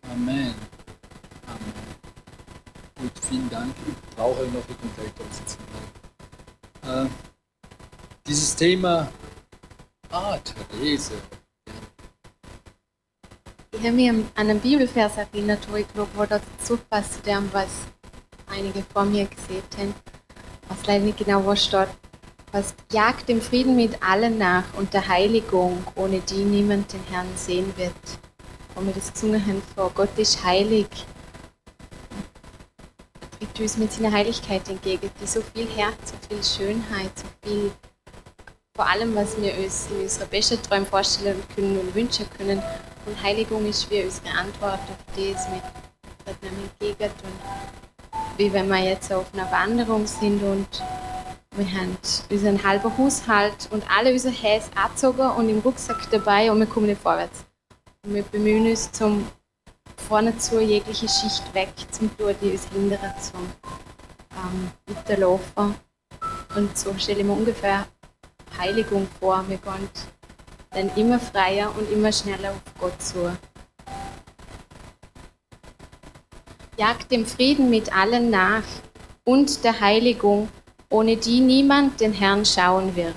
Amen. Amen. Gut, vielen Dank. Ich brauche noch die Kontaktaussitzung. Dieses Thema, Therese. Ich habe mich an einen Bibelvers erinnert, wo ich glaube, wo dazu passt zu dem, was einige vor mir gesehen haben. Was leider nicht genau wo steht. Was jagt dem Frieden mit allen nach und der Heiligung, ohne die niemand den Herrn sehen wird. Wo wir das gesungen haben vor, Gott ist heilig. Er tritt uns mit seiner Heiligkeit entgegen, die so viel Herz, so viel Schönheit, so viel, vor allem, was wir uns in unserer besten Träume vorstellen können und wünschen können. Und Heiligung ist wie unsere Antwort auf das, mit dem entgegen. Und wie wenn wir jetzt auf einer Wanderung sind und wir haben unseren halben Haushalt und alle unsere Häs angezogen und im Rucksack dabei und wir kommen nicht vorwärts. Und wir bemühen uns, zum vorne zu jegliche Schicht weg, zum tun, die uns hindern, zum Weiterlaufen. Und so stelle ich mir ungefähr Heiligung vor. Wir gehen dann immer freier und immer schneller auf Gott zu. Jagt dem Frieden mit allen nach und der Heiligung, ohne die niemand den Herrn schauen wird.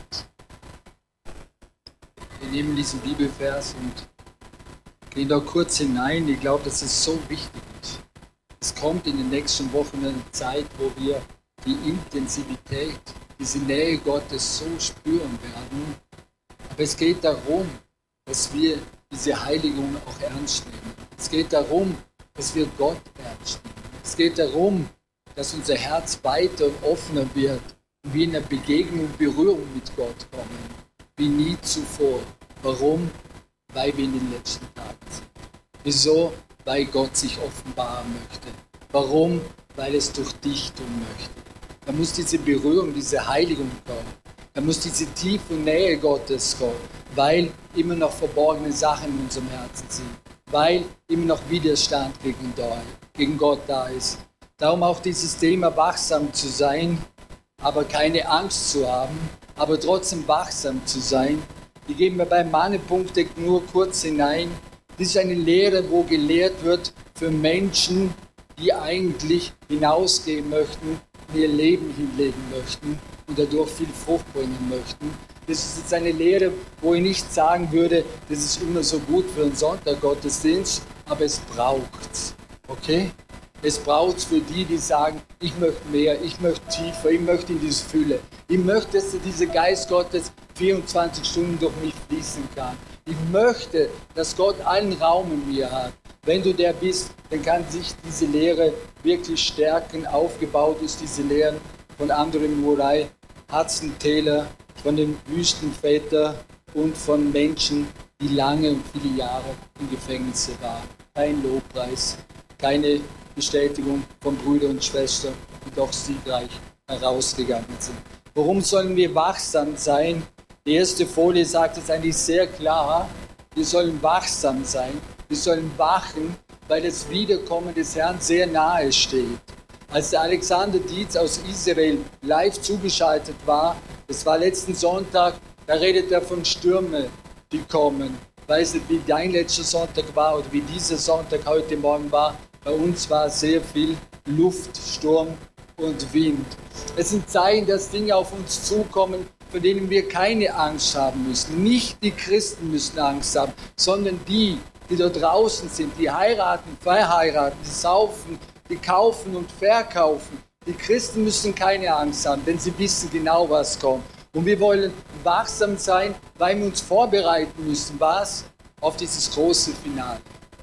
Wir nehmen diesen Bibelvers und gehen da kurz hinein. Ich glaube, dass es so wichtig ist. Es kommt in den nächsten Wochen eine Zeit, wo wir die Intensivität, diese Nähe Gottes so spüren werden. Aber es geht darum, dass wir diese Heiligung auch ernst nehmen. Es geht darum, dass wir Gott ernst nehmen. Es geht darum, dass unser Herz weiter und offener wird und wir in eine Begegnung und Berührung mit Gott kommen, wie nie zuvor. Warum? Weil wir in den letzten Tagen sind. Wieso? Weil Gott sich offenbaren möchte. Warum? Weil es durch dich tun möchte. Da muss diese Berührung, diese Heiligung kommen. Da muss diese tiefe Nähe Gottes kommen, weil immer noch verborgene Sachen in unserem Herzen sind, weil immer noch Widerstand gegen Gott da ist. Darum auch dieses Thema, wachsam zu sein, aber keine Angst zu haben, aber trotzdem wachsam zu sein. Die geben wir beim Mahnepunkt nur kurz hinein. Das ist eine Lehre, wo gelehrt wird für Menschen, die eigentlich hinausgehen möchten, ihr Leben hinlegen möchten und dadurch viel Frucht bringen möchten. Das ist jetzt eine Lehre, wo ich nicht sagen würde, das ist immer so gut für einen Sonntaggottesdienst, aber es braucht's. Okay? Es braucht es für die, die sagen, ich möchte mehr, ich möchte tiefer, ich möchte in diese Fülle. Ich möchte, dass dieser Geist Gottes 24 Stunden durch mich fließen kann. Ich möchte, dass Gott allen Raum in mir hat. Wenn du der bist, dann kann sich diese Lehre wirklich stärken. Aufgebaut ist diese Lehre von André Murray, Hudson Taylor, von den Wüstenvätern und von Menschen, die lange und viele Jahre im Gefängnis waren. Kein Lobpreis, keine Bestätigung von Brüdern und Schwestern, die doch siegreich herausgegangen sind. Warum sollen wir wachsam sein? Die erste Folie sagt es eigentlich sehr klar. Wir sollen wachsam sein. Wir sollen wachen, weil das Wiederkommen des Herrn sehr nahe steht. Als der Alexander Dietz aus Israel live zugeschaltet war, das war letzten Sonntag, da redet er von Stürmen, die kommen. Ich weiß nicht, wie dein letzter Sonntag war oder wie dieser Sonntag heute Morgen war. Bei uns war sehr viel Luft, Sturm und Wind. Es sind Zeichen, dass Dinge auf uns zukommen, vor denen wir keine Angst haben müssen. Nicht die Christen müssen Angst haben, sondern die da draußen sind, die heiraten, verheiraten, die saufen, die kaufen und verkaufen. Die Christen müssen keine Angst haben, denn sie wissen genau, was kommt. Und wir wollen wachsam sein, weil wir uns vorbereiten müssen. Was? Auf dieses große Finale.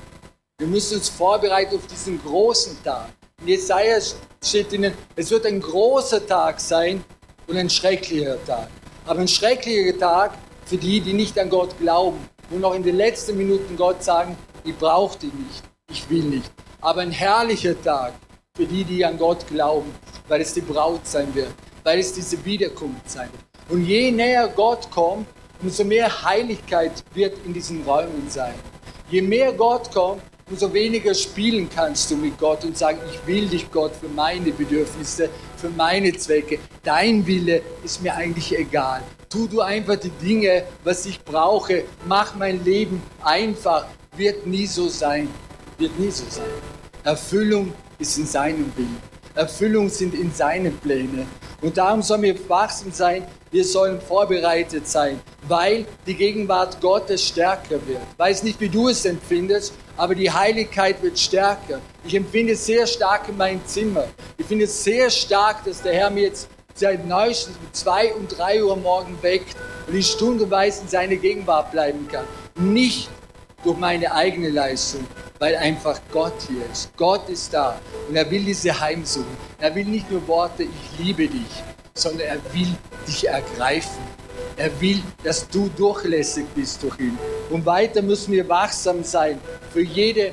Wir müssen uns vorbereiten auf diesen großen Tag. In Jesaja steht ihnen, es wird ein großer Tag sein und ein schrecklicher Tag. Aber ein schrecklicher Tag für die, die nicht an Gott glauben und noch in den letzten Minuten Gott sagen, ich brauche dich nicht, ich will nicht. Aber ein herrlicher Tag für die, die an Gott glauben, weil es die Braut sein wird, weil es diese Wiederkunft sein wird. Und je näher Gott kommt, umso mehr Heiligkeit wird in diesen Räumen sein. Je mehr Gott kommt, umso weniger spielen kannst du mit Gott und sagen, ich will dich, Gott, für meine Bedürfnisse, für meine Zwecke. Dein Wille ist mir eigentlich egal. Tu du einfach die Dinge, was ich brauche. Mach mein Leben einfach. Wird nie so sein. wird nie so sein. Erfüllung ist in seinem Willen. Erfüllung sind in seinen Plänen. Und darum sollen wir wachsam sein, wir sollen vorbereitet sein, weil die Gegenwart Gottes stärker wird. Ich weiß nicht, wie du es empfindest, aber die Heiligkeit wird stärker. Ich empfinde es sehr stark in meinem Zimmer. Ich finde es sehr stark, dass der Herr mir jetzt seit neuestem um 2 und 3 Uhr morgen weckt und ich stundenweise in seine Gegenwart bleiben kann. Nicht durch meine eigene Leistung, weil einfach Gott hier ist. Gott ist da und er will diese heimsuchen. Er will nicht nur Worte, ich liebe dich, sondern er will dich ergreifen. Er will, dass du durchlässig bist durch ihn. Und weiter müssen wir wachsam sein für jede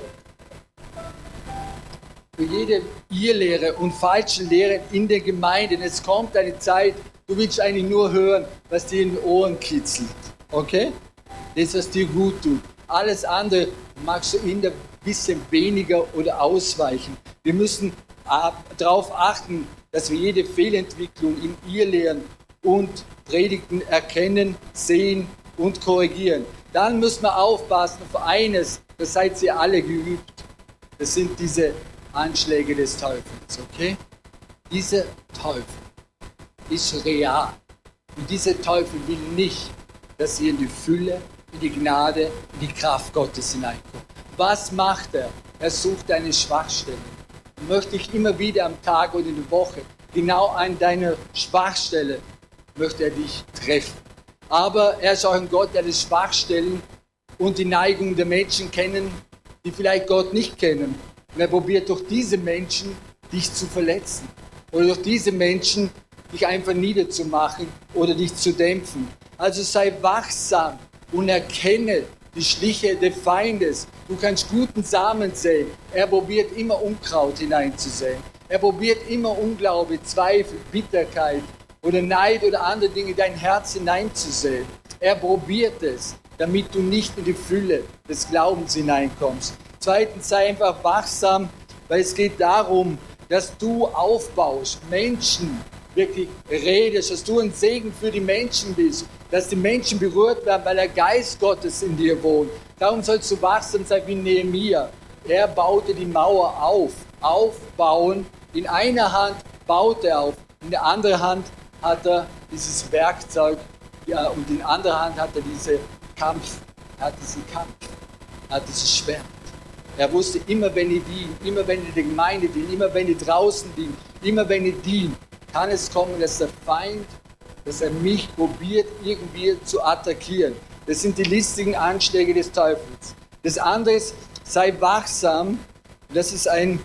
Irrlehre und falsche Lehre in der Gemeinde. Es kommt eine Zeit, du willst eigentlich nur hören, was dir in den Ohren kitzelt. Okay? Das, was dir gut tut. Alles andere magst du in der bisschen weniger oder ausweichen. Wir müssen darauf achten, dass wir jede Fehlentwicklung in Irrlehren und Predigten erkennen, sehen und korrigieren. Dann müssen wir aufpassen auf eines, das seid ihr alle geübt. Das sind diese Anschläge des Teufels, okay? Dieser Teufel ist real. Und dieser Teufel will nicht, dass ihr in die Fülle, in die Gnade, in die Kraft Gottes hineinkommt. Was macht er? Er sucht deine Schwachstellen. Und möchte ich immer wieder am Tag oder in der Woche, genau an deiner Schwachstelle, möchte er dich treffen. Aber er ist auch ein Gott, der die Schwachstellen und die Neigungen der Menschen kennen, die vielleicht Gott nicht kennen. Und er probiert durch diese Menschen, dich zu verletzen. Oder durch diese Menschen, dich einfach niederzumachen oder dich zu dämpfen. Also sei wachsam und erkenne die Schliche des Feindes. Du kannst guten Samen säen. Er probiert immer Unkraut hineinzusäen. Er probiert immer Unglaube, Zweifel, Bitterkeit oder Neid oder andere Dinge in dein Herz hineinzusäen. Er probiert es, damit du nicht in die Fülle des Glaubens hineinkommst. Zweitens, sei einfach wachsam, weil es geht darum, dass du aufbaust, Menschen wirklich redest, dass du ein Segen für die Menschen bist, dass die Menschen berührt werden, weil der Geist Gottes in dir wohnt. Darum sollst du wachsam sein wie Nehemia. Er baute die Mauer auf. Aufbauen. In einer Hand baut er auf, in der anderen Hand hat er dieses Werkzeug, ja, und in der anderen Hand hat er diesen Kampf, hat dieses Schwert. Er wusste, immer wenn ich diene, immer wenn ich der Gemeinde diene, immer wenn ich draußen diene, immer wenn ich diene, kann es kommen, dass der Feind, dass er mich probiert, irgendwie zu attackieren. Das sind die listigen Anschläge des Teufels. Das andere ist, sei wachsam. Das ist ein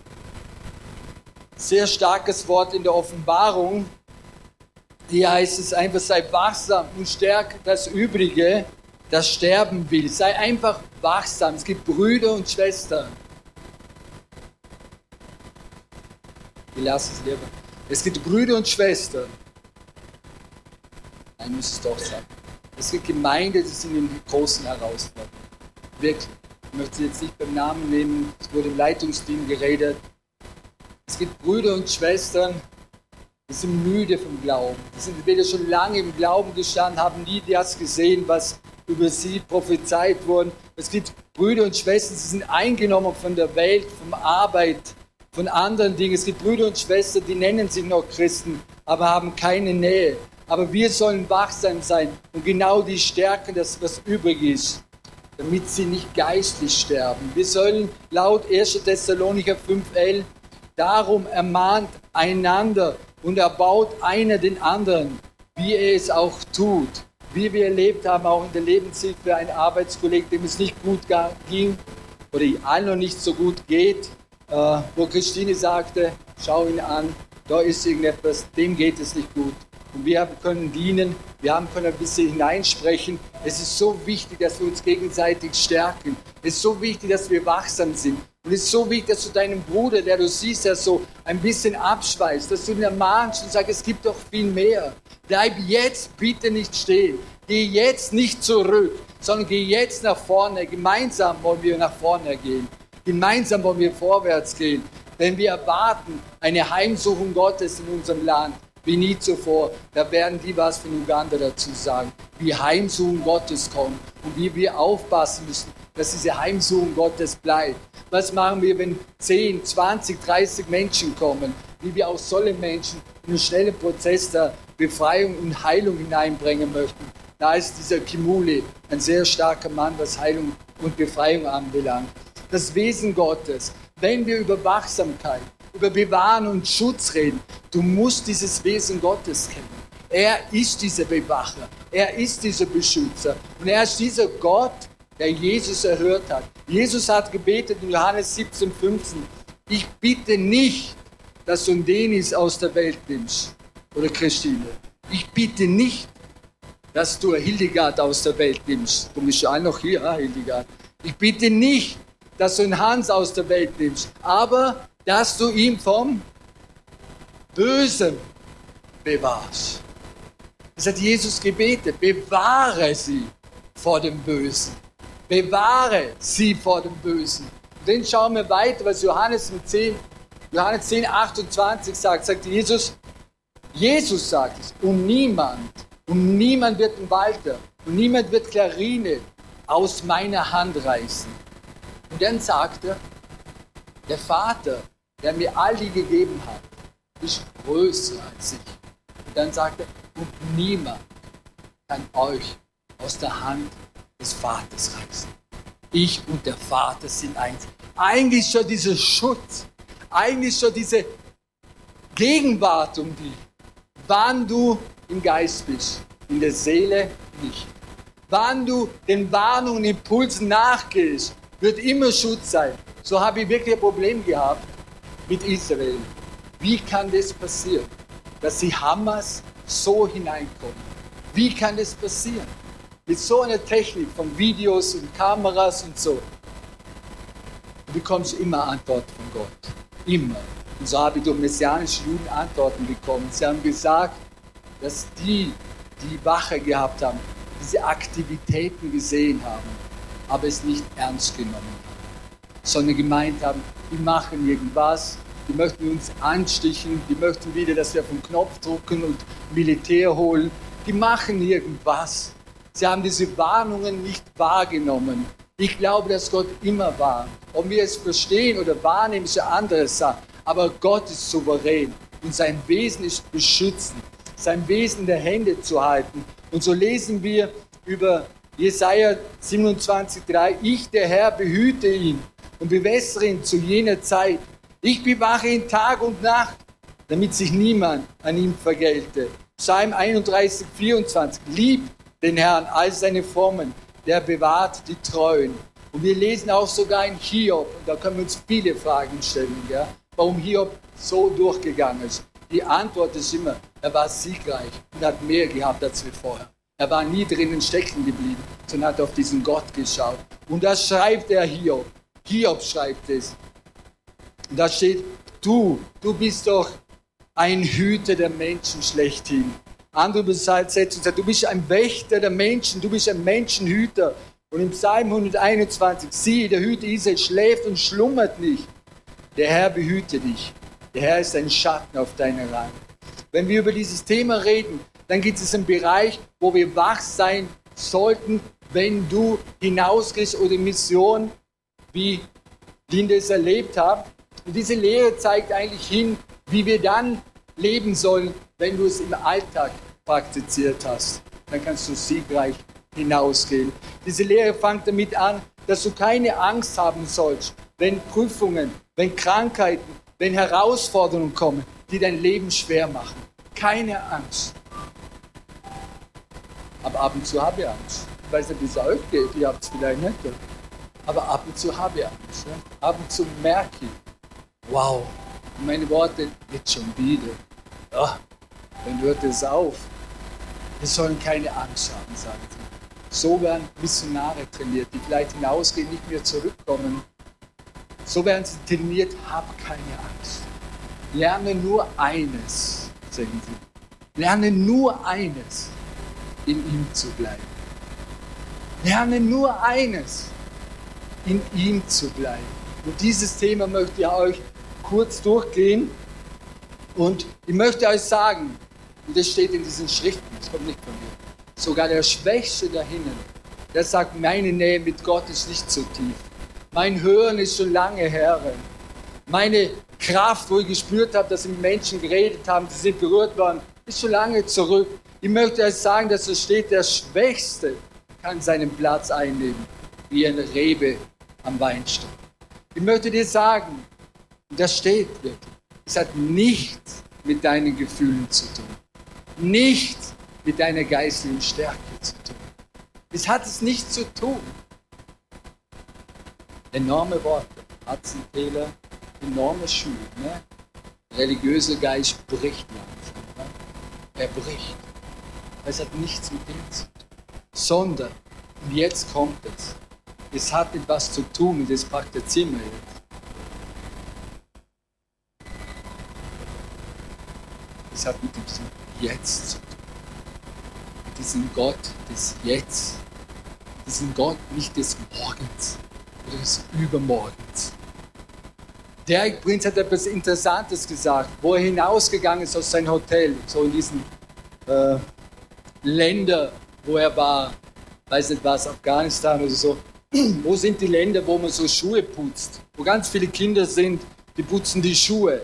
sehr starkes Wort in der Offenbarung. Hier heißt es einfach, sei wachsam und stärke das Übrige, das sterben will. Sei einfach wachsam. Es gibt Brüder und Schwestern. Ich lasse es lieber. Es gibt Brüder und Schwestern. Nein, muss es doch sagen. Es gibt Gemeinden, die sind in großen Herausforderungen. Wirklich. Ich möchte sie jetzt nicht beim Namen nehmen. Es wurde im Leitungsteam geredet. Es gibt Brüder und Schwestern, die sind müde vom Glauben. Die sind entweder schon lange im Glauben gestanden, haben nie das gesehen, was über sie prophezeit wurde. Es gibt Brüder und Schwestern, die sind eingenommen von der Welt, von Arbeit, von anderen Dingen. Es gibt Brüder und Schwestern, die nennen sich noch Christen, aber haben keine Nähe. Aber wir sollen wachsam sein und genau die stärken, das was übrig ist, damit sie nicht geistlich sterben. Wir sollen laut 1. Thessalonicher 5,11 darum ermahnt einander und erbaut einer den anderen, wie er es auch tut. Wie wir erlebt haben, auch in der Lebenshilfe, ein Arbeitskollege, dem es nicht gut ging oder allen noch nicht so gut geht, wo Christine sagte, schau ihn an, da ist irgendetwas, dem geht es nicht gut. Und wir können dienen, wir können ein bisschen hineinsprechen. Es ist so wichtig, dass wir uns gegenseitig stärken. Es ist so wichtig, dass wir wachsam sind. Und es ist so wichtig, dass du deinem Bruder, der du siehst, der so ein bisschen abschweißt, dass du ihn ermahnst und sagst, es gibt doch viel mehr. Bleib jetzt bitte nicht stehen. Geh jetzt nicht zurück, sondern geh jetzt nach vorne. Gemeinsam wollen wir nach vorne gehen. Gemeinsam wollen wir vorwärts gehen. Denn wir erwarten eine Heimsuchung Gottes in unserem Land wie nie zuvor. Da werden die was von Uganda dazu sagen, wie Heimsuchung Gottes kommt und wie wir aufpassen müssen, dass diese Heimsuchung Gottes bleibt. Was machen wir, wenn 10, 20, 30 Menschen kommen, wie wir auch solche Menschen in einen schnellen Prozess der Befreiung und Heilung hineinbringen möchten? Da ist dieser Kimuli ein sehr starker Mann, was Heilung und Befreiung anbelangt. Das Wesen Gottes, wenn wir über Wachsamkeit, über Bewahren und Schutz reden, du musst dieses Wesen Gottes kennen. Er ist dieser Bewacher, er ist dieser Beschützer und er ist dieser Gott, der Jesus erhört hat. Jesus hat gebetet in Johannes 17,15, ich bitte nicht, dass du Denis aus der Welt nimmst, oder Christine. Ich bitte nicht, dass du Hildegard aus der Welt nimmst. Du bist ja auch noch hier, Hildegard. Ich bitte nicht, dass du einen Hans aus der Welt nimmst, aber dass du ihn vom Bösen bewahrst. Das hat Jesus gebetet. Bewahre sie vor dem Bösen. Bewahre sie vor dem Bösen. Und dann schauen wir weiter, was Johannes 10, 28 sagt. Sagt Jesus, Jesus sagt es, und niemand wird einen Walter und niemand wird Clarine aus meiner Hand reißen. Und dann sagt er, der Vater, der mir all die gegeben hat, ist größer als ich. Und dann sagt er, und niemand kann euch aus der Hand des Vaters reißen. Ich und der Vater sind eins. Eigentlich schon dieser Schutz, eigentlich schon diese Gegenwart um dich, wann du im Geist bist, in der Seele nicht. Wann du den Warnungen und Impulsen nachgehst, wird immer Schutz sein. So habe ich wirklich ein Problem gehabt mit Israel. Wie kann das passieren, dass die Hamas so hineinkommen? Wie kann das passieren? Mit so einer Technik von Videos und Kameras und so. Du bekommst immer Antworten von Gott. Immer. Und so habe ich durch messianische Juden Antworten bekommen. Sie haben gesagt, dass die Wache gehabt haben, diese Aktivitäten gesehen haben, aber es nicht ernst genommen haben, sondern gemeint haben, die machen irgendwas, die möchten uns anstichen, die möchten wieder, dass wir auf den Knopf drücken und Militär holen. Die machen irgendwas. Sie haben diese Warnungen nicht wahrgenommen. Ich glaube, dass Gott immer warnt. Ob wir es verstehen oder wahrnehmen, ist eine andere Sache. Aber Gott ist souverän und sein Wesen ist beschützen, sein Wesen der Hände zu halten. Und so lesen wir über Jesaja 27,3, ich, der Herr, behüte ihn und bewässere ihn zu jener Zeit. Ich bewache ihn Tag und Nacht, damit sich niemand an ihm vergelte. Psalm 31,24, liebt den Herrn, all seine Formen, der bewahrt die Treuen. Und wir lesen auch sogar in Hiob, und da können wir uns viele Fragen stellen, ja, warum Hiob so durchgegangen ist. Die Antwort ist immer, er war siegreich und hat mehr gehabt als wir vorher. Er war nie drinnen stecken geblieben, sondern hat auf diesen Gott geschaut. Und das schreibt der Hiob. Hiob schreibt es. Und da steht, du bist doch ein Hüter der Menschen schlechthin. Andere Übersetzungen sagen, du bist ein Wächter der Menschen, du bist ein Menschenhüter. Und im Psalm 121, siehe, der Hüter Israel schläft und schlummert nicht. Der Herr behüte dich. Der Herr ist ein Schatten auf deiner Reihe. Wenn wir über dieses Thema reden, dann gibt es einen Bereich, wo wir wach sein sollten, wenn du hinausgehst oder Mission, wie Linda es erlebt hat. Und diese Lehre zeigt eigentlich hin, wie wir dann leben sollen, wenn du es im Alltag praktiziert hast. Dann kannst du siegreich hinausgehen. Diese Lehre fängt damit an, dass du keine Angst haben sollst, wenn Prüfungen, wenn Krankheiten, wenn Herausforderungen kommen, die dein Leben schwer machen. Keine Angst. Aber ab und zu habe ich Angst. Ich weiß nicht, wie es euch geht, ihr habt es vielleicht nicht. Aber ab und zu habe ich Angst. Ja? Ab und zu merke ich, wow, meine Worte, jetzt schon wieder. Ja, dann hört es auf. Wir sollen keine Angst haben, sagt sie. So werden Missionare trainiert, die vielleicht hinausgehen, nicht mehr zurückkommen. So werden sie trainiert, hab keine Angst. Lerne nur eines, sagen sie. Lerne nur eines, in ihm zu bleiben. Lerne nur eines, in ihm zu bleiben. Und dieses Thema möchte ich euch kurz durchgehen. Und ich möchte euch sagen, und das steht in diesen Schriften, das kommt nicht von mir, sogar der Schwächste dahinnen, der sagt, meine Nähe mit Gott ist nicht so tief. Mein Hören ist schon lange her. Meine Kraft, wo ich gespürt habe, dass sie mit Menschen geredet haben, die sind berührt worden, ist schon lange zurück. Ich möchte euch sagen, dass es steht, der Schwächste kann seinen Platz einnehmen, wie eine Rebe am Weinstock. Ich möchte dir sagen, das steht wirklich, es hat nichts mit deinen Gefühlen zu tun, nichts mit deiner geistlichen Stärke zu tun. Es hat es nicht zu tun. Enorme Worte, Atzentäler, enorme Schuhe. Ne? Religiöser Geist bricht langsam. Ne? Er bricht. Es hat nichts mit dem zu tun. Sondern, und jetzt kommt es, es hat etwas zu tun, und das praktizieren wir jetzt. Es hat mit diesem Jetzt zu tun. Mit diesem Gott des Jetzt. Diesen Gott nicht des Morgens oder des Übermorgens. Der Prinz hat etwas Interessantes gesagt, wo er hinausgegangen ist aus seinem Hotel, so in diesen Länder, wo er war, weiß nicht was, Afghanistan oder so. Wo sind die Länder, wo man so Schuhe putzt? Wo ganz viele Kinder sind, die putzen die Schuhe.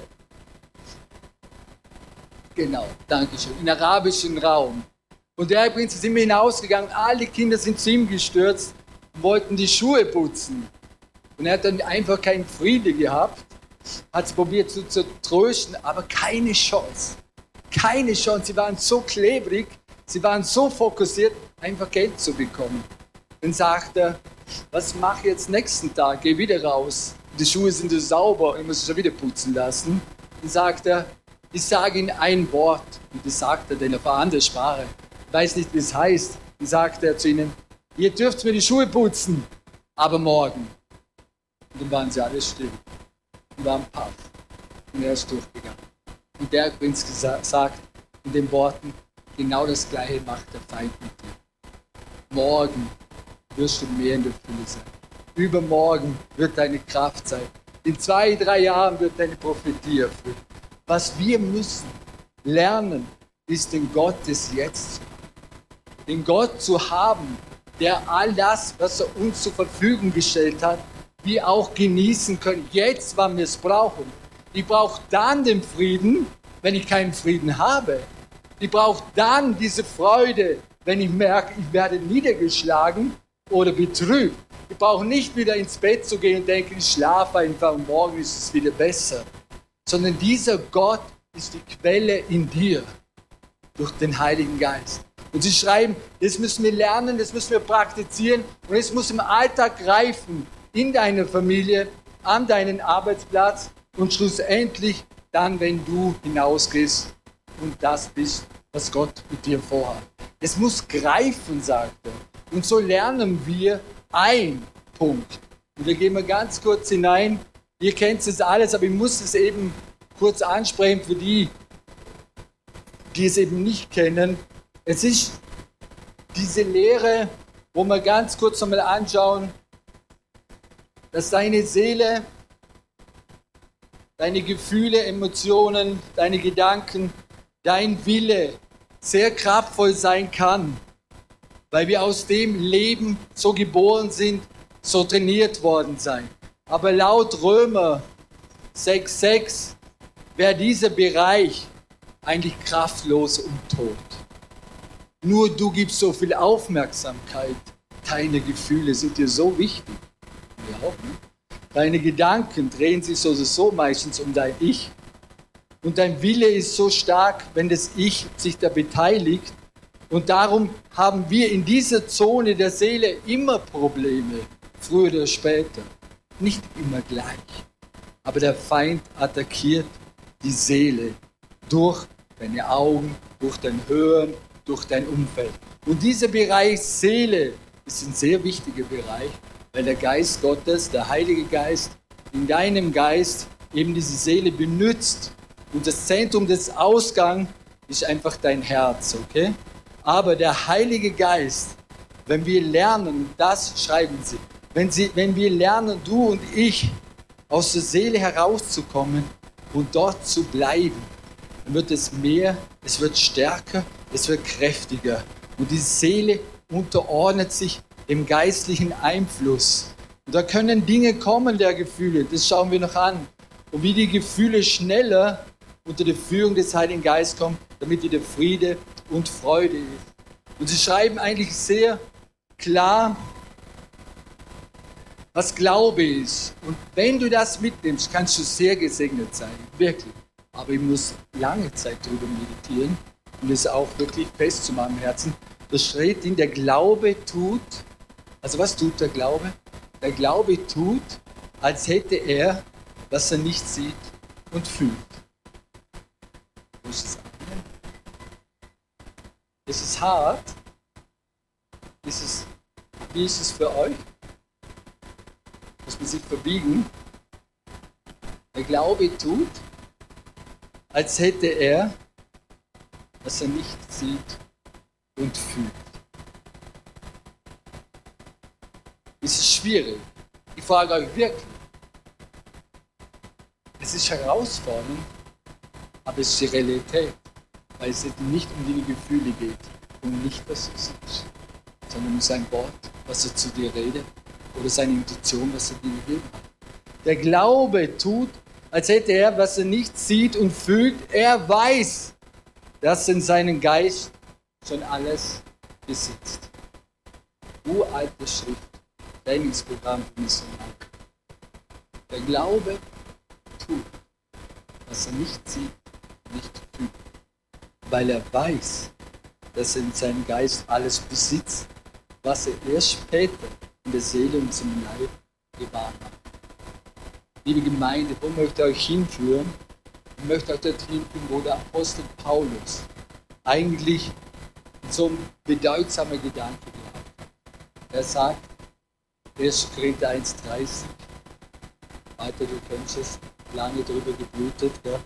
Genau, danke schön. Im arabischen Raum. Und der Prinz ist immer hinausgegangen, alle Kinder sind zu ihm gestürzt und wollten die Schuhe putzen. Und er hat dann einfach keinen Frieden gehabt, hat es probiert zu trösten, aber keine Chance. Keine Chance. Sie waren so klebrig, sie waren so fokussiert, einfach Geld zu bekommen. Dann sagt er, was mache ich jetzt nächsten Tag? Geh wieder raus. Die Schuhe sind so sauber, ich muss sie schon wieder putzen lassen. Dann sagt er, ich sage Ihnen ein Wort. Und das sagt er dann auf eine andere Sprache. Ich weiß nicht, wie es heißt. Dann sagt er zu ihnen, ihr dürft mir die Schuhe putzen, aber morgen. Und dann waren sie alle still. Und waren paff. Und er ist durchgegangen. Und der Prinz sagt in den Worten, genau das Gleiche macht der Feind mit dir. Morgen wirst du mehr in der Fülle sein. Übermorgen wird deine Kraft sein. In 2, 3 Jahren wird deine Prophetie erfüllt. Was wir müssen lernen, ist den Gott des Jetzt zu haben. Den Gott zu haben, der all das, was er uns zur Verfügung gestellt hat, wir auch genießen können. Jetzt, wann wir es brauchen. Ich brauche dann den Frieden, wenn ich keinen Frieden habe. Ich brauche dann diese Freude, wenn ich merke, ich werde niedergeschlagen oder betrübt. Ich brauche nicht wieder ins Bett zu gehen und denken, ich schlafe einfach und morgen ist es wieder besser. Sondern dieser Gott ist die Quelle in dir durch den Heiligen Geist. Und sie schreiben, das müssen wir lernen, das müssen wir praktizieren und es muss im Alltag greifen, in deiner Familie, an deinen Arbeitsplatz und schlussendlich dann, wenn du hinausgehst und das bist, was Gott mit dir vorhat. Es muss greifen, sagt er. Und so lernen wir ein Punkt. Und da gehen wir ganz kurz hinein. Ihr kennt es alles, aber ich muss es eben kurz ansprechen für die, die es eben nicht kennen. Es ist diese Lehre, wo wir ganz kurz nochmal anschauen, dass deine Seele, deine Gefühle, Emotionen, deine Gedanken, dein Wille sehr kraftvoll sein kann, weil wir aus dem Leben so geboren sind, so trainiert worden sein. Aber laut Römer 6,6 wäre dieser Bereich eigentlich kraftlos und tot. Nur du gibst so viel Aufmerksamkeit. Deine Gefühle sind dir so wichtig. Ja, ne? Deine Gedanken drehen sich so meistens um dein Ich. Und dein Wille ist so stark, wenn das Ich sich da beteiligt. Und darum haben wir in dieser Zone der Seele immer Probleme, früher oder später. Nicht immer gleich. Aber der Feind attackiert die Seele durch deine Augen, durch dein Hören, durch dein Umfeld. Und dieser Bereich Seele ist ein sehr wichtiger Bereich, weil der Geist Gottes, der Heilige Geist, in deinem Geist eben diese Seele benutzt. Und das Zentrum des Ausgangs ist einfach dein Herz, okay? Aber der Heilige Geist, wenn wir lernen, das schreiben sie, wenn wir lernen, du und ich, aus der Seele herauszukommen und dort zu bleiben, dann wird es mehr, es wird stärker, es wird kräftiger. Und die Seele unterordnet sich dem geistlichen Einfluss. Und da können Dinge kommen der Gefühle, das schauen wir noch an. Und wie die Gefühle schneller unter der Führung des Heiligen Geistes kommen, damit wieder Friede und Freude ist. Und sie schreiben eigentlich sehr klar, was Glaube ist. Und wenn du das mitnimmst, kannst du sehr gesegnet sein. Wirklich. Aber ich muss lange Zeit darüber meditieren und es auch wirklich fest zu meinem Herzen. Da steht in, der Glaube tut, also was tut der Glaube? Der Glaube tut, als hätte er, was er nicht sieht und fühlt. Wo ist es an? Ist es hart? Wie ist es für euch? Muss man sich verbiegen? Der Glaube tut, als hätte er, was er nicht sieht und fühlt. Es ist schwierig. Ich frage euch wirklich. Es ist herausfordernd, aber es ist die Realität. Weil es nicht um die Gefühle geht, um nicht, was du siehst, sondern um sein Wort, was er zu dir redet, oder seine Intuition, was er dir gegeben hat. Der Glaube tut, als hätte er, was er nicht sieht und fühlt. Er weiß, dass in seinem Geist schon alles besitzt. Uralte Schrift, Trainingsprogramm für Missionar. Der Glaube tut, was er nicht sieht, nicht fühlt. Weil er weiß, dass er in seinem Geist alles besitzt, was er erst später in der Seele und im Leib gewahr hat. Liebe Gemeinde, wo möchte ich euch hinführen? Ich möchte euch dorthin führen, wo der Apostel Paulus eigentlich so ein bedeutsamer Gedanke gehabt hat. Er sagt, 1. Korinther 1,30, weiter, du kennst es, lange drüber geblutet, ja.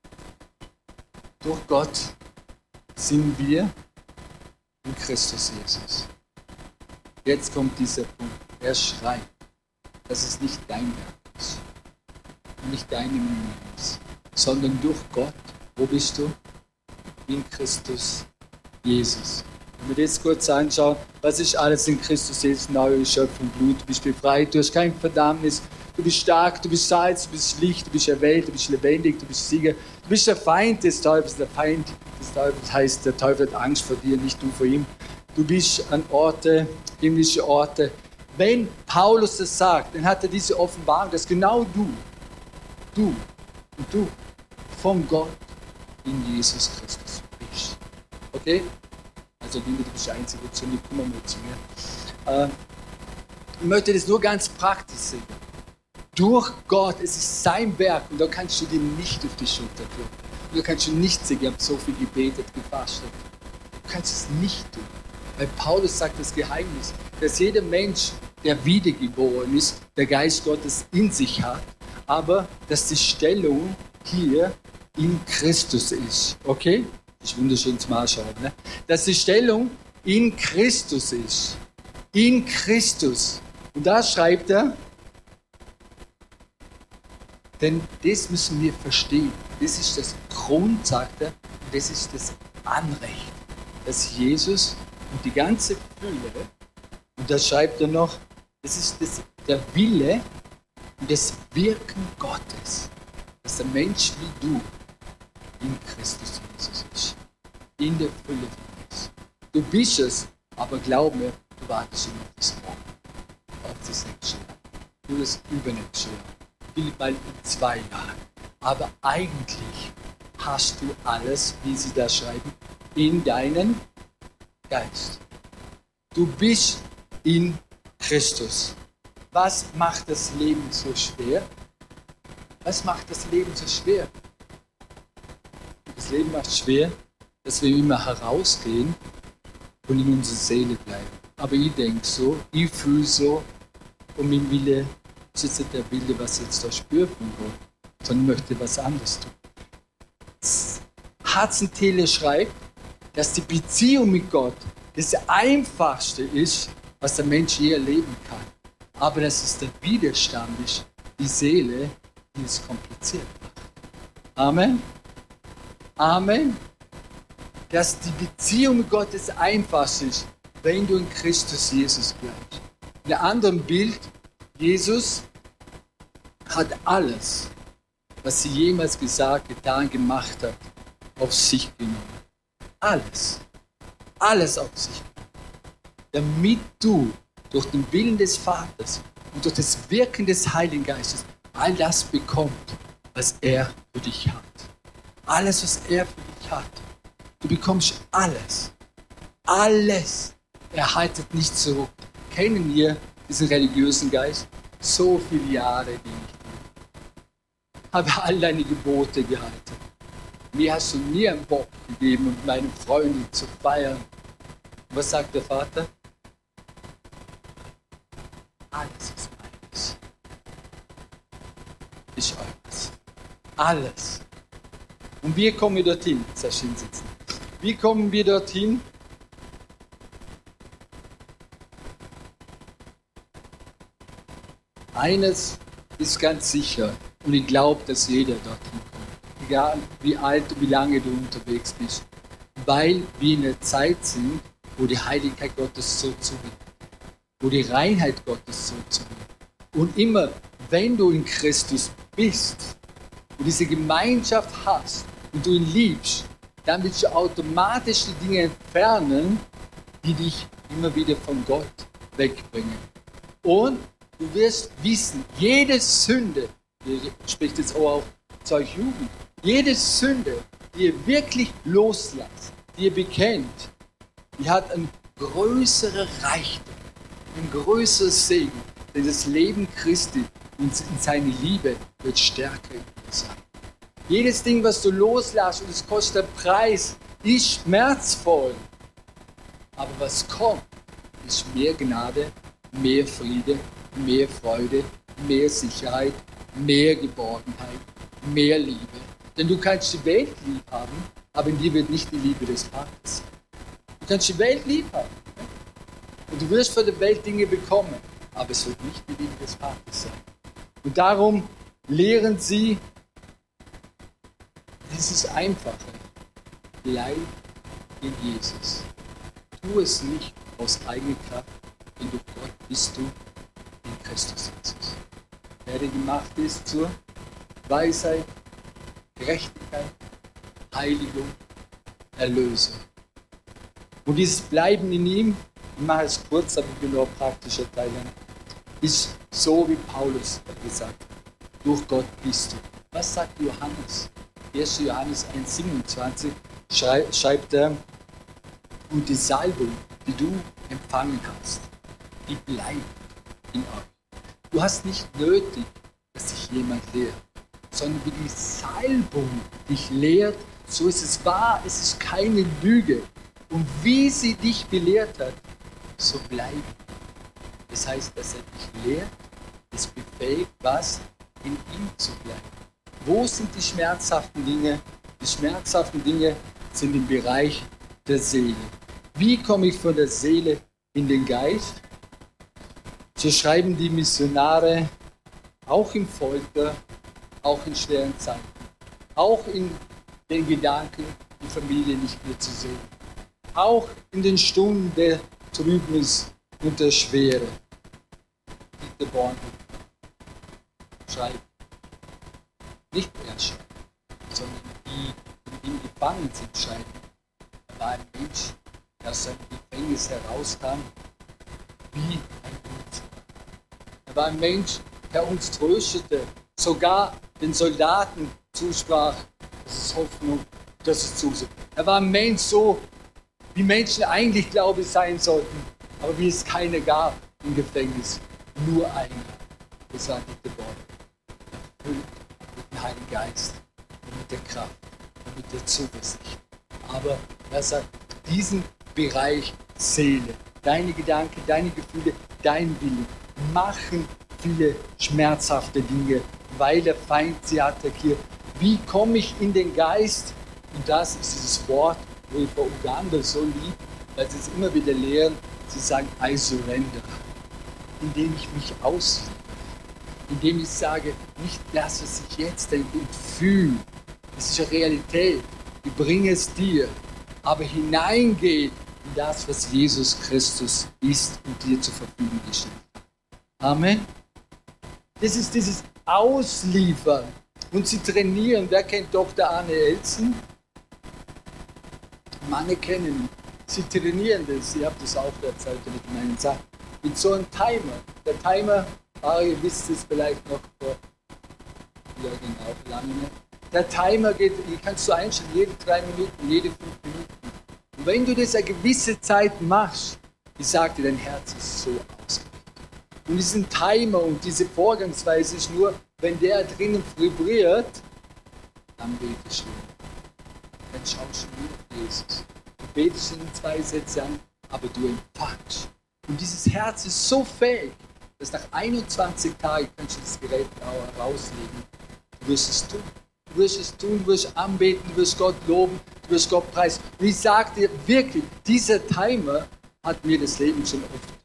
Durch Gott sind wir in Christus Jesus. Jetzt kommt dieser Punkt. Er schreibt, dass es nicht dein Werk ist und nicht deine Mühe ist, sondern durch Gott. Wo bist du? In Christus Jesus. Wenn wir das kurz anschauen, was ist alles in Christus Jesus? Neue Schöpfung, Blut, du bist befreit, du hast kein Verdammnis, du bist stark, du bist Salz, du bist Licht, du bist erwählt, du bist lebendig, du bist Sieger, du bist der Feind des Teufels. Der Feind des Teufels heißt, der Teufel hat Angst vor dir, nicht du vor ihm. Du bist an Orte, himmlische Orte. Wenn Paulus das sagt, dann hat er diese Offenbarung, dass genau du von Gott in Jesus Christus bist. Okay? Also Liebe, du bist die Einzige, die nicht kommen mit zu mir. Ich möchte das nur ganz praktisch sehen. Durch Gott, es ist sein Werk und da kannst du dir nicht auf die Schulter klopfen. Und da kannst du nicht sagen, ich habe so viel gebetet, gefastet. Du kannst es nicht tun. Weil Paulus sagt das Geheimnis, dass jeder Mensch, der wiedergeboren ist, der Geist Gottes in sich hat, aber dass die Stellung hier in Christus ist. Okay? Das ist wunderschön zum Anschauen. Ne? Dass die Stellung in Christus ist. In Christus. Und da schreibt er, denn das müssen wir verstehen. Das ist das Grund, sagt er, und das ist das Anrecht, dass Jesus und die ganze Fülle, und da schreibt er noch, das ist der Wille und das Wirken Gottes, dass der Mensch wie du in Christus Jesus ist. In der Fülle von Jesus. Du bist es, aber glaub mir, du wartest immer auf das Morgen, auf das nächste Jahr, nur das übernächste Jahr, vielleicht mal in 2 Jahren. Aber eigentlich hast du alles, wie sie da schreiben, in deinen Geist. Du bist in Christus. Was macht das Leben so schwer? Was macht das Leben so schwer? Das Leben macht schwer, dass wir immer herausgehen und in unserer Seele bleiben. Aber ich denke so, ich fühle so und mein Wille ist jetzt nicht der Wille, was ich jetzt da spüre von Gott, sondern ich möchte was anderes tun. Hatzentele schreibt, dass die Beziehung mit Gott das Einfachste ist, was der Mensch je erleben kann. Aber dass es der Widerstand ist, die Seele, die es kompliziert macht. Amen. Amen. Dass die Beziehung mit Gott das Einfachste ist, wenn du in Christus Jesus bleibst. In einem anderen Bild, Jesus hat alles, was sie jemals gesagt, getan, gemacht hat, auf sich genommen. Alles. Alles auf sich genommen. Damit du durch den Willen des Vaters und durch das Wirken des Heiligen Geistes all das bekommst, was er für dich hat. Alles, was er für dich hat. Du bekommst alles. Alles. Er haltet nicht zurück. Kennen wir diesen religiösen Geist? So viele Jahre bin ich. Habe all deine Gebote gehalten. Mir hast du nie einen Bock gegeben, um meine Freunde zu feiern. Und was sagt der Vater? Alles ist meines. Ist eures. Alles. Und wie kommen wir dorthin? Sehr schön sitzen. Wie kommen wir dorthin? Eines ist ganz sicher, und ich glaube, dass jeder dorthin kommt. Egal wie alt und wie lange du unterwegs bist. Weil wir in einer Zeit sind, wo die Heiligkeit Gottes so zunimmt. Wo die Reinheit Gottes so zunimmt. Und immer, wenn du in Christus bist und diese Gemeinschaft hast und du ihn liebst, dann willst du automatisch die Dinge entfernen, die dich immer wieder von Gott wegbringen. Und du wirst wissen, jede Sünde, ich spreche jetzt auch auf zu euch Jugend, jede Sünde, die ihr wirklich loslasst, die ihr bekennt, die hat ein größerer Reichtum, ein größerer Segen, denn das Leben Christi und seine Liebe wird stärker in dir sein. Jedes Ding, was du loslässt und es kostet einen Preis, ist schmerzvoll. Aber was kommt, ist mehr Gnade, mehr Friede, mehr Freude, mehr Sicherheit, mehr Geborgenheit, mehr Liebe. Denn du kannst die Welt lieb haben, aber in dir wird nicht die Liebe des Vaters sein. Du kannst die Welt lieb haben. Und du wirst von der Welt Dinge bekommen, aber es wird nicht die Liebe des Vaters sein. Und darum lehren sie dieses Einfache. Bleib in Jesus. Tu es nicht aus eigener Kraft, denn durch Gott bist du in Christus Jesus. Der gemacht ist zur Weisheit, Gerechtigkeit, Heiligung, Erlösung. Und dieses Bleiben in ihm, ich mache es kurz, aber ich will nur praktischer Teilen, ist so, wie Paulus gesagt hat. Durch Gott bist du. Was sagt Johannes? 1. Johannes 1,27 schreibt er, und die Salbung, die du empfangen hast, die bleibt in euch. Du hast nicht nötig, dass dich jemand lehrt, sondern wie die Salbung dich lehrt, so ist es wahr, es ist keine Lüge. Und wie sie dich belehrt hat, so bleibe. Das heißt, dass er dich lehrt, es befähigt, was in ihm zu bleiben. Wo sind die schmerzhaften Dinge? Die schmerzhaften Dinge sind im Bereich der Seele. Wie komme ich von der Seele in den Geist? So schreiben die Missionare auch im Folter, auch in schweren Zeiten, auch in den Gedanken, die Familie nicht mehr zu sehen, auch in den Stunden der Trübnis und der Schwere. Dieter Bornhöfer schreibt, nicht er schreibt, sondern die in ihm gefangen sind, schreiben. Er war ein Mensch, der aus seinem Gefängnis herauskam, wie ein Blut. Er war ein Mensch, der uns tröstete, sogar den Soldaten zusprach, das ist Hoffnung, das ist Zuversicht. Er war ein Mensch so, wie Menschen eigentlich, glaube ich, sein sollten, aber wie es keine gab im Gefängnis. Nur einer, das war Dieter Bornhöfer, erfüllt mit dem Heiligen Geist und mit der Kraft und mit der Zuversicht. Aber er sagt, diesen Bereich Seele, deine Gedanken, deine Gefühle, dein Wille, machen viele schmerzhafte Dinge, weil der Feind sie attackiert. Wie komme ich in den Geist? Und das ist dieses Wort, wo ich bei Uganda so lieb, weil sie es immer wieder lehren, sie sagen, I surrender, indem ich mich ausliebe, indem ich sage, nicht das, was ich jetzt denke und fühle, das ist eine Realität, ich bringe es dir, aber hineingeht in das, was Jesus Christus ist und dir zur Verfügung gestellt hat. Amen. Das ist dieses Ausliefern. Und sie trainieren. Wer kennt Dr. Arne Elsen? Manche kennen ihn. Sie trainieren das. Ich habe das auch derzeit mit meinen Sachen. Mit so einem Timer. Der Timer, ihr wisst es vielleicht noch vor, ja genau, lange nicht. Der Timer geht, kannst du einstellen, jede 3 Minuten, jede 5 Minuten. Und wenn du das eine gewisse Zeit machst, ich sagte, dein Herz ist so ausgerichtet. Und diesen Timer und diese Vorgangsweise ist nur, wenn der drinnen vibriert, dann betest du. Dann schaust du nur auf Jesus. Du betest ihn 2 Sätze an, aber du empfangst. Und dieses Herz ist so fähig, dass nach 21 Tagen kannst du das Gerät rauslegen. Du wirst es tun. Du wirst es tun, du wirst anbeten, du wirst Gott loben, du wirst Gott preisen. Und ich sage dir wirklich, dieser Timer hat mir das Leben schon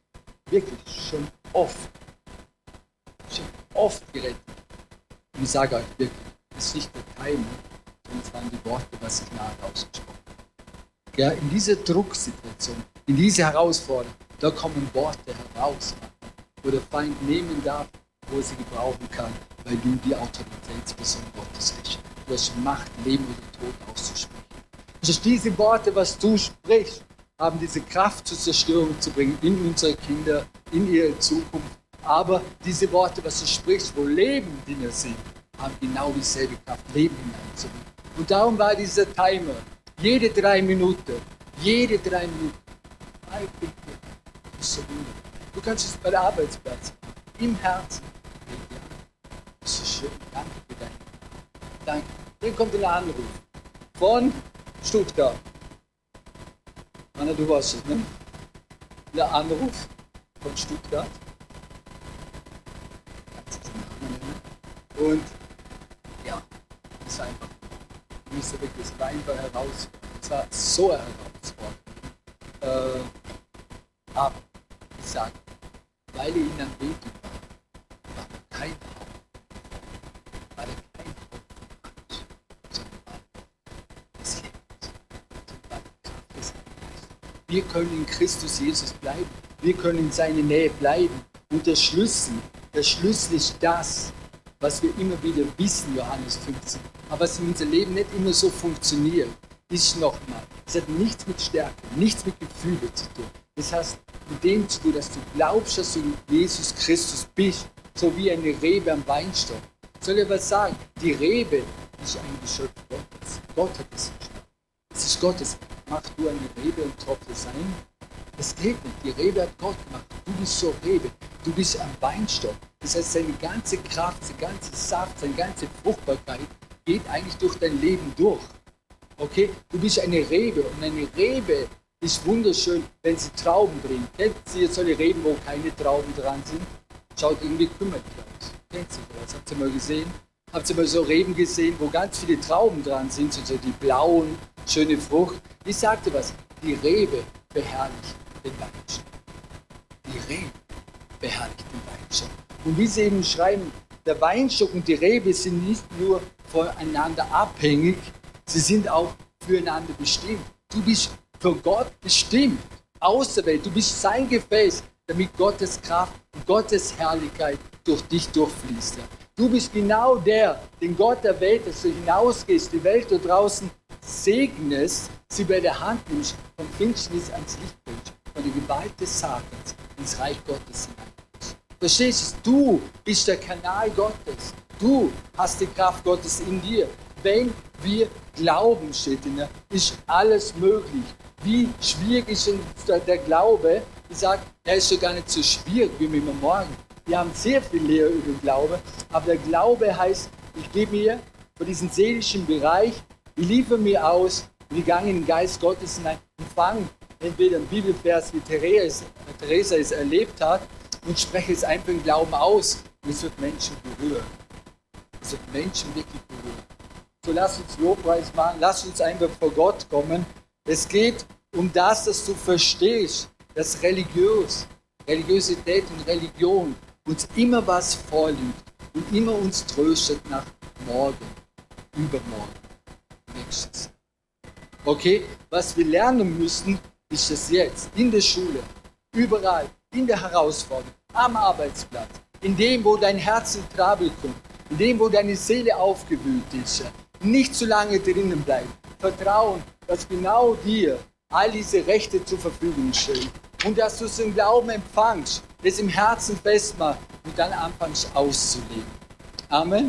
oft gerettet. Und ich sage euch wirklich, es ist nicht der Timer, sondern es waren die Worte, was ich nachher ausgesprochen habe. Ja, in dieser Drucksituation, in dieser Herausforderung, da kommen Worte heraus, wo der Feind nehmen darf, wo er sie gebrauchen kann, weil du die Autoritätsperson Gottes bist. Du hast Macht, Leben oder Tod auszusprechen. Also diese Worte, was du sprichst, haben diese Kraft zur Zerstörung zu bringen in unsere Kinder, in ihre Zukunft. Aber diese Worte, was du sprichst, wo Leben drin sind, haben genau dieselbe Kraft, Leben hineinzubringen. Und darum war dieser Timer, jede 3 Minuten, das ist so wunderbar. Du kannst es bei der Arbeitsplatz, im Herzen. Das ist so schön. Danke für dein. Danke. Dann kommt ein Anruf von Stuttgart. Anna, du warst es, ne? Der Anruf von Stuttgart. Und ja, das war einfach. Es war einfach herausfordernd. Es war so herausfordernd. Aber ich sage, weil er in Anbetung war, war er kein Haupt, war er kein Haupt, sondern war das Leben, sondern war die Kraft des Heiligen. Wir können in Christus Jesus bleiben, wir können in seiner Nähe bleiben. Und der Schlüssel ist das, was wir immer wieder wissen, Johannes 15, aber was in unserem Leben nicht immer so funktioniert, ist nochmal, es hat nichts mit Stärke, nichts mit Gefühlen zu tun. Das heißt, mit dem zu tun, dass du glaubst, dass du Jesus Christus bist, so wie eine Rebe am Weinstock. Soll ich was sagen? Die Rebe ist ein Geschöpf Gottes. Gott hat es geschaffen. Es ist Gottes. Mach du eine Rebe und tropfe es ein? Das geht nicht. Die Rebe hat Gott gemacht. Du bist so Rebe. Du bist am Weinstock. Das heißt, seine ganze Kraft, sein ganzer Saft, seine ganze Fruchtbarkeit geht eigentlich durch dein Leben durch. Okay? Du bist eine Rebe und eine Rebe ist wunderschön, wenn sie Trauben bringt. Kennt ihr jetzt solche Reben, wo keine Trauben dran sind? Schaut irgendwie kümmerlich aus. Kennt ihr das? Habt ihr mal gesehen? Habt ihr mal so Reben gesehen, wo ganz viele Trauben dran sind, so die blauen, schöne Frucht? Ich sagte was, die Rebe beherrlicht den Weinstock. Die Rebe beherrlicht den Weinstock. Und wie sie eben schreiben, der Weinstock und die Rebe sind nicht nur voneinander abhängig, sie sind auch füreinander bestimmt. Du bist für Gott bestimmt, auserwählt. Du bist sein Gefäß, damit Gottes Kraft und Gottes Herrlichkeit durch dich durchfließt. Du bist genau der, den Gott erwählt, dass du hinausgehst, die Welt da draußen segnest, sie bei der Hand nimmst, von Finsternis ans Licht bringst, von der Gewalt des Satans ins Reich Gottes hineinbringst. Verstehst du? Du bist der Kanal Gottes. Du hast die Kraft Gottes in dir. Wenn wir glauben, steht in der, ist alles möglich. Wie schwierig ist denn der Glaube? Ich sage, er ist schon gar nicht so schwierig wie mit dem Morgen. Wir haben sehr viel Lehre über den Glaube, aber der Glaube heißt, ich gebe mir von diesem seelischen Bereich, ich liefere mir aus, und ich gehe in den Geist Gottes hinein und fange entweder einen Bibelvers, wie Theresa es erlebt hat, und spreche es einfach im Glauben aus. Und es wird Menschen berühren. Es wird Menschen wirklich berühren. So lass uns Lobpreis machen, lass uns einfach vor Gott kommen. Es geht um das, dass du verstehst, dass Religiosität und Religion uns immer was vorlügt und immer uns tröstet nach morgen, übermorgen, nächstes. Okay, was wir lernen müssen, ist es jetzt, in der Schule, überall, in der Herausforderung, am Arbeitsplatz, In dem, wo dein Herz in Trabel kommt. In dem, wo deine Seele aufgewühlt ist. Nicht zu lange drinnen bleiben. Vertrauen, dass genau dir all diese Rechte zur Verfügung stehen. Und dass du es im Glauben empfangst, es im Herzen festmachst und dann anfängst auszuleben. Amen.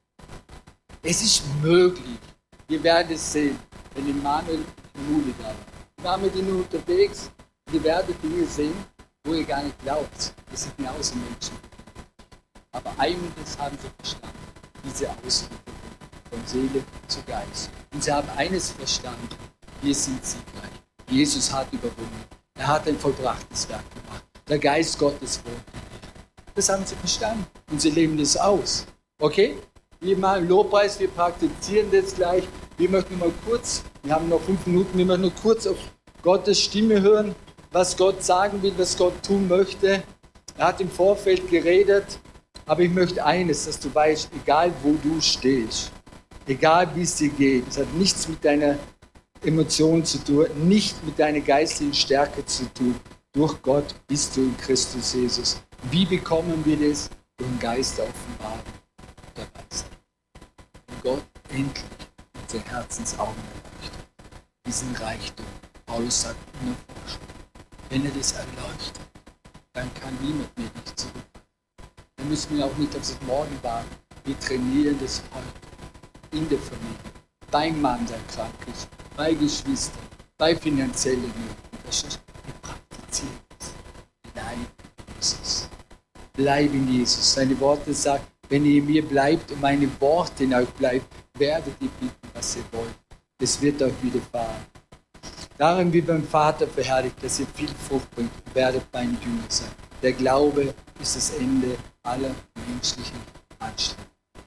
Es ist möglich. Wir werden es sehen, wenn Emanuel und Mule da waren. Wir waren mit ihnen unterwegs und ihr werdet Dinge sehen, wo ihr gar nicht glaubt. Das sind genauso Menschen. Aber eines haben sie verstanden, diese Auswirkungen von Seele zu Geist. Und sie haben eines verstanden, wir sind siegreich. Jesus hat überwunden. Er hat ein vollbrachtes Werk gemacht. Der Geist Gottes wohnt in mir. Das haben sie verstanden und sie leben das aus. Okay? Wir machen Lobpreis, wir praktizieren das gleich. Wir möchten mal kurz, wir haben noch 5 Minuten, wir möchten nur kurz auf Gottes Stimme hören, was Gott sagen will, was Gott tun möchte. Er hat im Vorfeld geredet, aber ich möchte eines, dass du weißt, egal wo du stehst, egal wie es dir geht, es hat nichts mit deiner Emotionen zu tun, nicht mit deiner geistlichen Stärke zu tun. Durch Gott bist du in Christus Jesus. Wie bekommen wir das? Durch den Geist offenbaren der Weisheit. Und Gott endlich unsere Herzensaugen erleuchtet. Diesen Reichtum. Paulus sagt, unerforscht. Wenn er das erleuchtet, dann kann niemand mehr nicht zurück. Dann müssen wir auch nicht auf das Morgen warten. Wir trainieren das heute. In der Familie. Beim Mann, der krank ist. Bei Geschwistern. Bei finanziellen Nöten. Wir praktizieren es. Bleib in Jesus. Bleib in Jesus. Seine Worte sagen, wenn ihr in mir bleibt und meine Worte in euch bleiben, werdet ihr bitten, was ihr wollt. Es wird euch widerfahren. Darin wie beim Vater verherrlicht, dass ihr viel Frucht bringt, werdet mein Jünger sein. Der Glaube ist das Ende aller menschlichen Anstrengungen.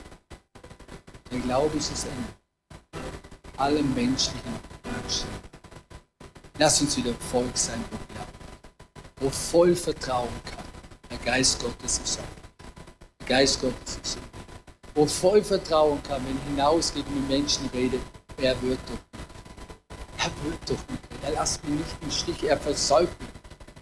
Der Glaube ist das Ende aller menschlichen Anstrengungen. Lass uns wieder Volk sein, wo glauben, wo voll vertrauen kann. Der Geist Gottes ist auf. Der Geist Gottes ist auf. Wo voll vertrauen kann, wenn hinausgeht und mit Menschen redet, er wird doch nicht. Er wird doch nicht. Er lässt mich nicht im Stich, er versäumt mich.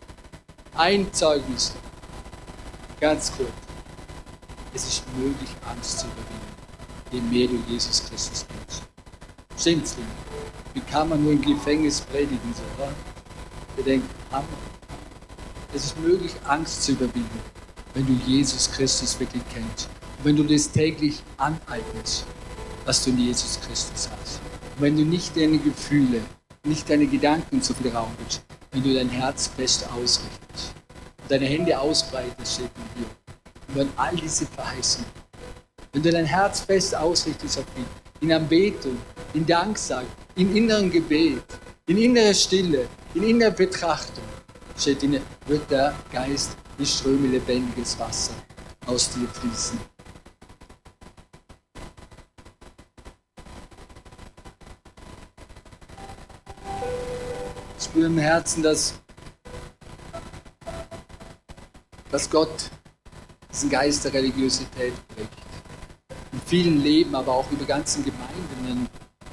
Ein Zeugnis, ganz kurz. Es ist möglich, Angst zu überwinden, je mehr du Jesus Christus kennst. Stimmt's nicht? Wie kann man nur im Gefängnis predigen, so, oder? Wir denken, Hammer. Es ist möglich, Angst zu überwinden, wenn du Jesus Christus wirklich kennst. Und wenn du das täglich aneignest, was du in Jesus Christus hast. Und wenn du nicht deine Gefühle, nicht deine Gedanken zu viel Raum gibst, wenn du dein Herz fest ausrichtest und deine Hände ausbreitest, steht in dir. Und wenn all diese Verheißungen, wenn du dein Herz fest ausrichtest auf ihn, in Anbetung, in Danksagen, in inneren Gebet, in innerer Stille, in innerer Betrachtung, steht in dir, wird der Geist wie Ströme lebendiges Wasser aus dir fließen. Ich spüre im Herzen, dass Gott diesen Geist der Religiosität prägt. In vielen Leben, aber auch über ganzen Gemeinden.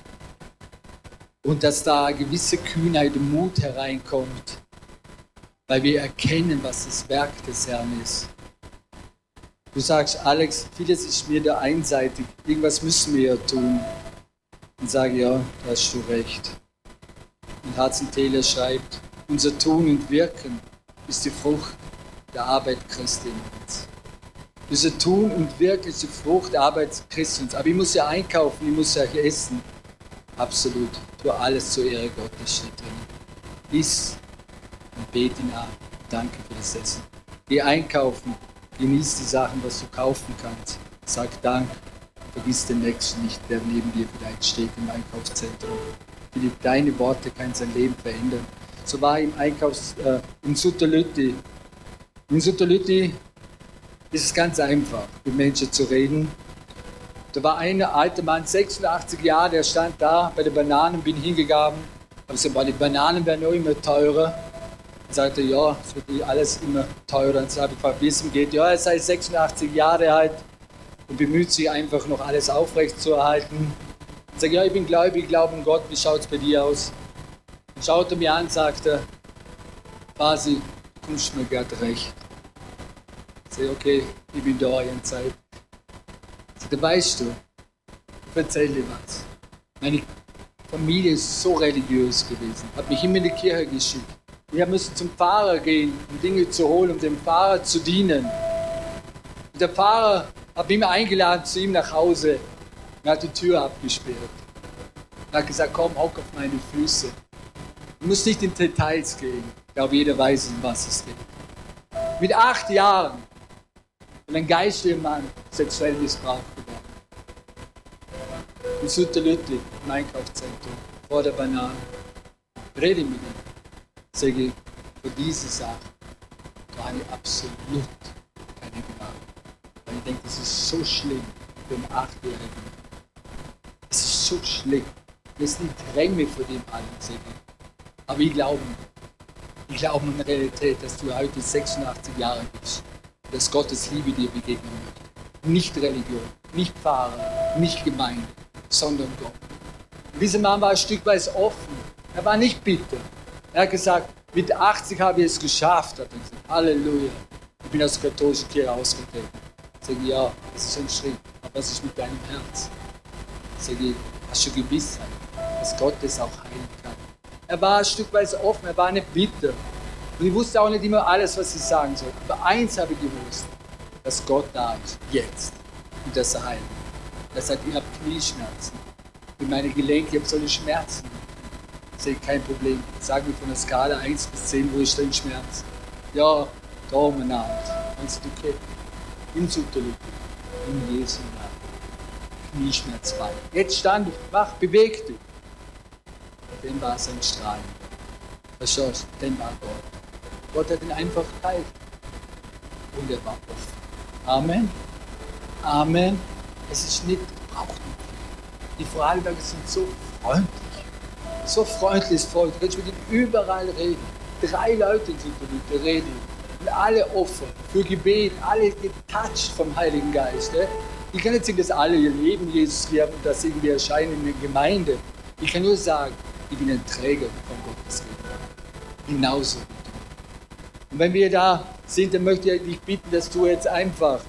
Und dass da gewisse Kühnheit und Mut hereinkommt, weil wir erkennen, was das Werk des Herrn ist. Du sagst, Alex, vieles ist mir da einseitig, irgendwas müssen wir ja tun. Und sage, ja, da hast du recht. Und Hudson Taylor schreibt, unser Tun und Wirken ist die Frucht der Arbeit Christi in uns. Unser Tun und Wirken ist die Frucht der Arbeit Christi in uns. Aber ich muss ja einkaufen, ich muss ja essen. Absolut. Tu alles zur Ehre Gottes, steht drin. Iss und bete ihn an. Danke für das Essen. Geh einkaufen. Genieß die Sachen, was du kaufen kannst. Sag Dank. Vergiss den Nächsten nicht, der neben dir vielleicht steht im Einkaufszentrum. Deine Worte können sein Leben verändern. So war im in Sutterlütti. In Sutterlütti ist es ganz einfach, mit Menschen zu reden. Da war ein alter Mann, 86 Jahre, der stand da bei den Bananen, bin hingegangen. Habe gesagt, die Bananen werden auch immer teurer. Er sagte, ja, es wird alles immer teurer. Und so habe ich gefragt, wie es ihm geht. Ja, er sei 86 Jahre alt und bemüht sich einfach noch alles aufrecht zu erhalten. Ich sage, ja, ich bin gläubig, ich glaube an Gott, wie schaut es bei dir aus? Dann schaut er mir an und sagte, quasi, du kommst mir gerade recht. Ich sage, okay, ich bin da in Zeit. Ich sage, weißt du, ich erzähle dir was. Meine Familie ist so religiös gewesen, hat mich immer in die Kirche geschickt. Wir mussten zum Pfarrer gehen, um Dinge zu holen, um dem Pfarrer zu dienen. Und der Pfarrer hat mich immer eingeladen zu ihm nach Hause und hat die Tür abgesperrt. Und hat gesagt, komm, hock auf meine Füße. Du musst nicht in Details gehen. Ich glaube, jeder weiß, um was es geht. Mit 8 Jahren ist ein geistlicher Mann sexuell missbraucht geworden. In Sutterlüttli, im Einkaufszentrum, vor der Banane. Rede mit ihm. Sage ich, für diese Sache, da habe ich absolut keine Gnade. Weil ich denke, das ist so schlimm für einen 8-Jährigen. Es ist so schlimm. Das ist die Dränge vor dem allen, sage ich. Aber ich glaube an die Realität, dass du heute 86 Jahre bist. Und dass Gottes Liebe dir begegnen möchte. Nicht Religion, nicht Pfarrer, nicht Gemeinde, sondern Gott. Und dieser Mann war ein Stück weit offen. Er war nicht bitter. Er hat gesagt, mit 80 habe ich es geschafft. Hat er gesagt, Halleluja. Ich bin aus der katholischen Kirche ausgetreten. Ich sage, ja, das ist ein Schritt. Aber was ist mit deinem Herz? Ich sage, hast du Gewissheit, dass Gott es auch heilen kann? Er war ein Stück weit offen, er war nicht bitter. Und ich wusste auch nicht immer alles, was ich sagen soll. Aber eins habe ich gewusst, dass Gott da ist, jetzt. Und dass er heilt. Er sagt, ich habe Knieschmerzen. Für meine Gelenke, ich habe solche Schmerzen. Ich sage, kein Problem. Sag mir von der Skala 1 bis 10, wo ist dein Schmerz? Ja, da oben in der Hand. Meinst du, okay? Im Sutterlütte. In Jesu Namen. Knieschmerzfrei. Jetzt stand du, mach, beweg dich. Dann war es ein Strahlen. Verstehst du? Dann war Gott. Gott hat ihn einfach geheilt. Und er war offen. Amen. Amen. Es ist nicht gebraucht. Die Vorarlberger sind so freundlich. So freundliches Volk. Du kannst mit ihnen überall reden. 3 Leute in Südtirol reden. Und alle offen für Gebet. Alle getoucht vom Heiligen Geist. Ich kann nicht sagen, dass alle ihr Leben Jesus lieben und das irgendwie erscheinen in der Gemeinde. Ich kann nur sagen, ich bin ein Träger von Gottes Gegenwart. Genauso wie du. Und wenn wir da sind, dann möchte ich dich bitten, dass du jetzt einfach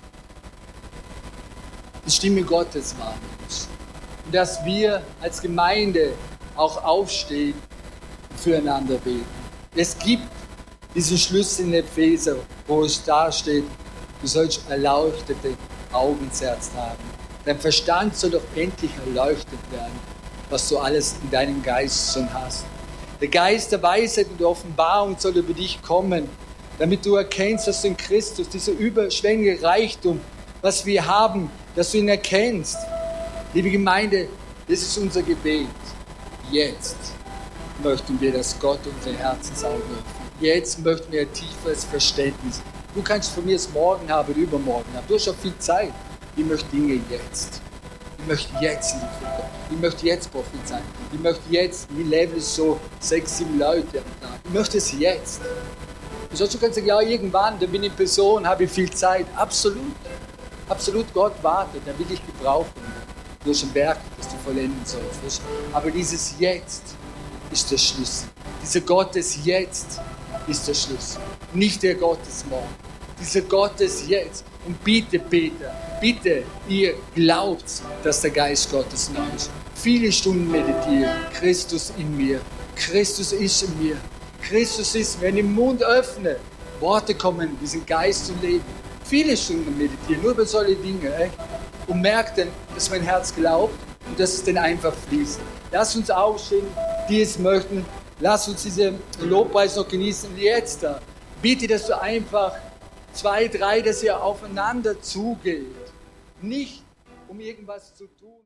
die Stimme Gottes wahrnimmst. Und dass wir als Gemeinde auch aufstehen und füreinander beten. Es gibt diesen Schlüssel in Epheser, wo es da steht, du sollst erleuchtete Augen ins Herz haben. Dein Verstand soll doch endlich erleuchtet werden, was du alles in deinem Geist schon hast. Der Geist der Weisheit und der Offenbarung soll über dich kommen, damit du erkennst, dass du in Christus, dieser überschwängliche Reichtum, was wir haben, dass du ihn erkennst. Liebe Gemeinde, das ist unser Gebet. Jetzt möchten wir, dass Gott unsere Herzensaugen öffnet. Jetzt möchten wir ein tieferes Verständnis. Du kannst von mir es morgen haben oder übermorgen haben. Du hast schon viel Zeit. Ich möchte Dinge jetzt. Ich möchte jetzt lieben von Gott. Ich möchte jetzt prophezeien. Ich möchte jetzt, mein Leben ist so 6, 7 Leute am Tag. Ich möchte es jetzt. Du kannst sagen, ja, irgendwann, da bin ich in Person, habe ich viel Zeit. Absolut. Absolut, Gott wartet, er will dich gebrauchen. Du hast ein Werk, das du vollenden sollst. Aber dieses Jetzt ist der Schlüssel. Dieser Gottes Jetzt ist der Schlüssel. Nicht der Gottes Morgen. Dieser Gottes Jetzt. Und bitte, Peter, bitte, ihr glaubt, dass der Geist Gottes neu ist. Viele Stunden meditieren. Christus in mir. Christus ist in mir. Christus ist, wenn ich den Mund öffne, Worte kommen, diesen Geist zu leben. Viele Stunden meditieren, nur über solche Dinge. Und merkt dann, dass mein Herz glaubt und dass es dann einfach fließt. Lass uns aufstehen, die es möchten. Lass uns diesen Lobpreis noch genießen. Und jetzt da, bitte, dass du einfach 2, 3, dass ihr aufeinander zugeht. Nicht, um irgendwas zu tun.